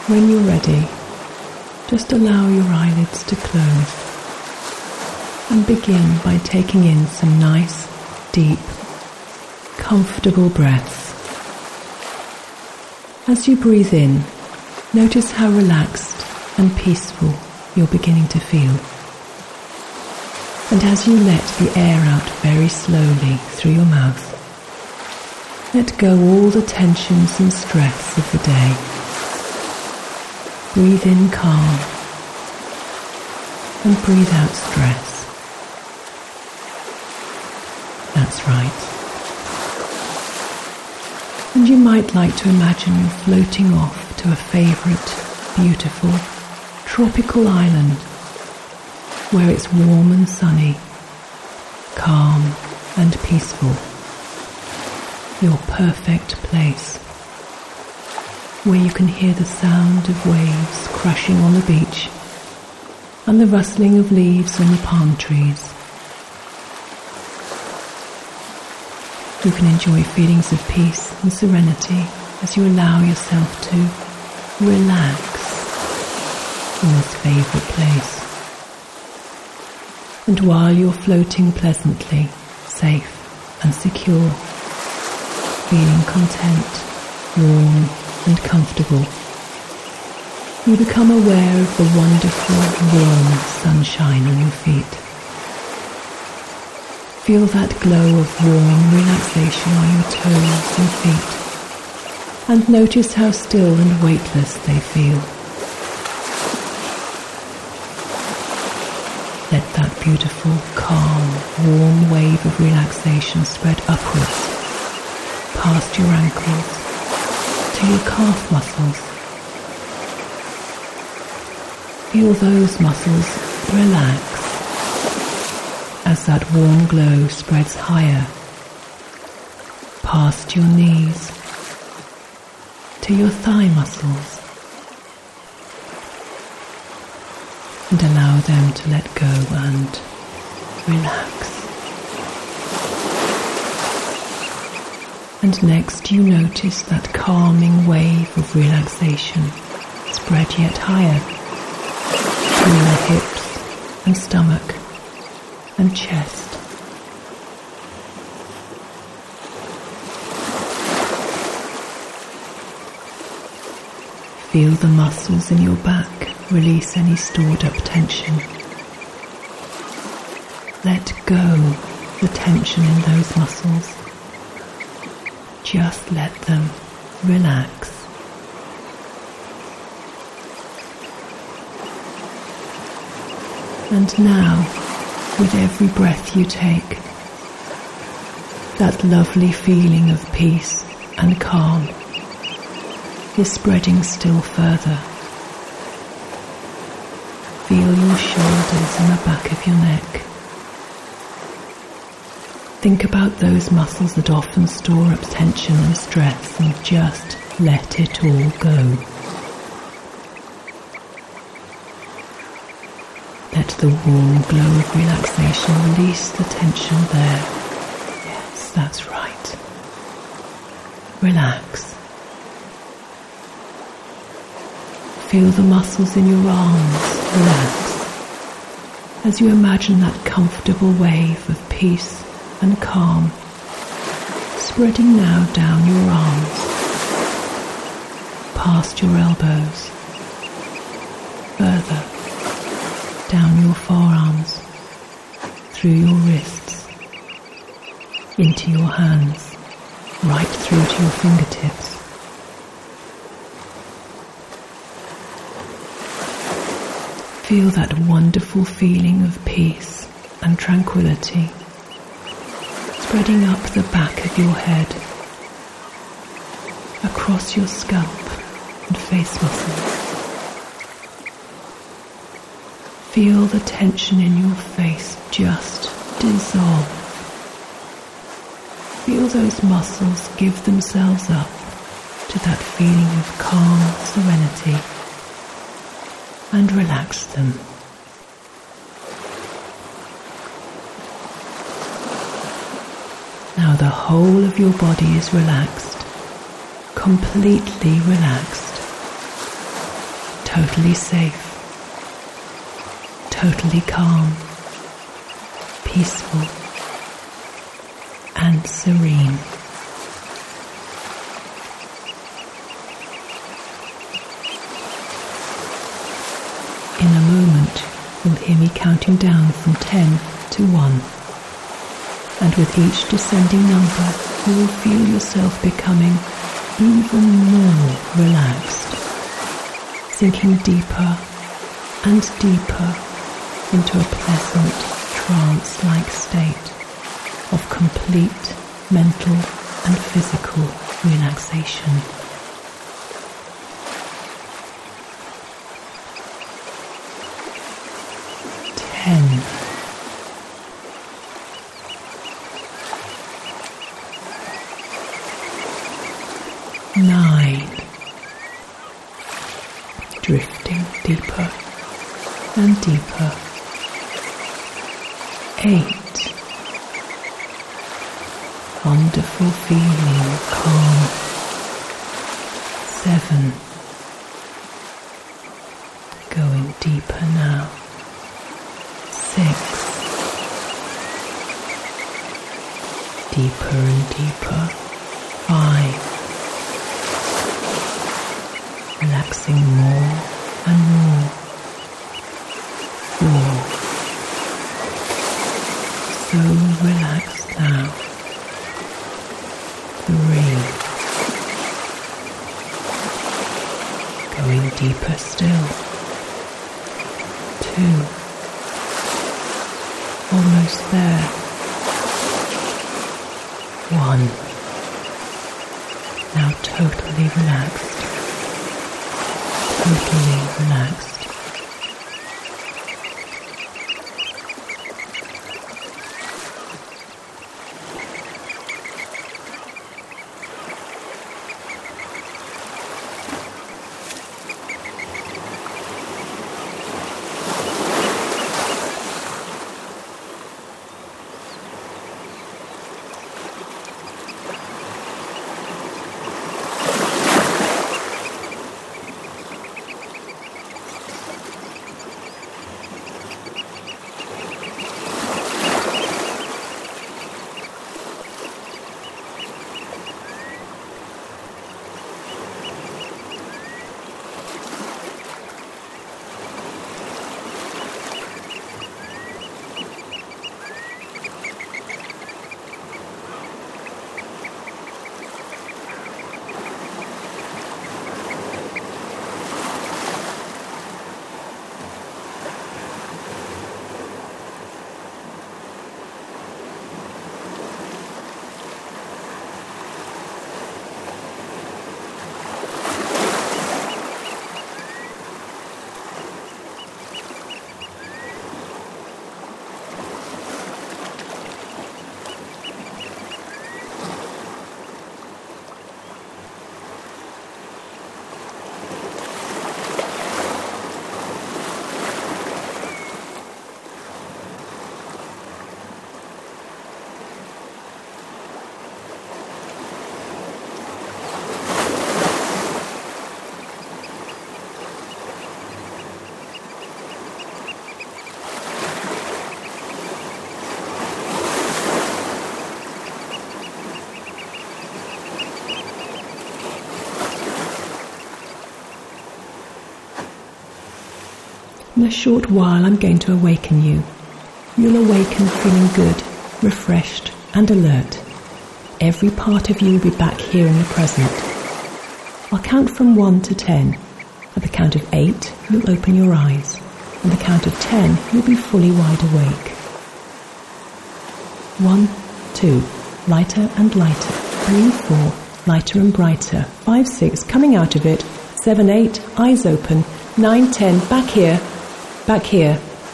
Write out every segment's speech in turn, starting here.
When you're ready, just allow your eyelids to close and begin by taking in some nice, deep, comfortable breaths. As you breathe in, notice how relaxed and peaceful you're beginning to feel. And as you let the air out very slowly through your mouth, let go all the tensions and stress of the day. Breathe in calm and breathe out stress. That's right. And you might like to imagine you're floating off to a favourite, beautiful, tropical island where it's warm and sunny, calm and peaceful. Your perfect place, where you can hear the sound of waves crashing on the beach and the rustling of leaves on the palm trees. You can enjoy feelings of peace and serenity as you allow yourself to relax in this favourite place. And while you're floating pleasantly, safe and secure, feeling content, warm and comfortable, you become aware of the wonderful, warm sunshine on your feet. Feel that glow of warm relaxation on your toes and feet, and notice how still and weightless they feel. Let that beautiful, calm, warm wave of relaxation spread upwards, past your ankles, to your calf muscles. Feel those muscles relax as that warm glow spreads higher, past your knees, to your thigh muscles, and allow them to let go and relax. And next you notice that calming wave of relaxation spread yet higher through your hips and stomach and chest. Feel the muscles in your back release any stored up tension. Let go the tension in those muscles. Just let them relax. And now, with every breath you take, that lovely feeling of peace and calm is spreading still further. Feel your shoulders and the back of your neck. Think about those muscles that often store up tension and stress, and just let it all go. Let the warm glow of relaxation release the tension there. Yes, that's right. Relax. Feel the muscles in your arms relax as you imagine that comfortable wave of peace and calm spreading now down your arms, past your elbows, further down your forearms, through your wrists, into your hands, right through to your fingertips. Feel that wonderful feeling of peace and tranquility spreading up the back of your head, across your scalp and face muscles. Feel the tension in your face just dissolve. Feel those muscles give themselves up to that feeling of calm serenity, and relax them. Now the whole of your body is relaxed, completely relaxed. totally safe, totally calm, peaceful, and serene. In a moment, you'll hear me counting down from 10 to 1. And with each descending number, you will feel yourself becoming even more relaxed, sinking deeper and deeper into a pleasant trance-like state of complete mental and physical relaxation. 10. 9. Drifting deeper and deeper. 8. Wonderful feeling of calm. 7. Going deeper now. 6. Deeper and deeper. 5. Relaxing more and more. 4. So relaxed now. 3. Going deeper still. 2. Almost there. 1. Now totally relaxed. Totally relaxed. In a short while I'm going to awaken you. You'll awaken feeling good, refreshed and alert. Every part of you will be back here in the present. I'll count from 1 to 10. At the count of 8, you'll open your eyes. At the count of 10, you'll be fully wide awake. 1, 2, lighter and lighter. 3, 4, lighter and brighter. 5, 6, coming out of it. 7, 8, eyes open. 9, 10, back here. Back here.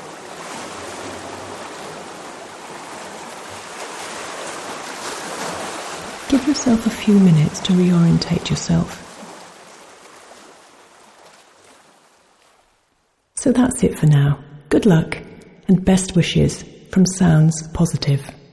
Give yourself a few minutes to reorientate yourself. So that's it for now. Good luck and best wishes from Sounds Positive.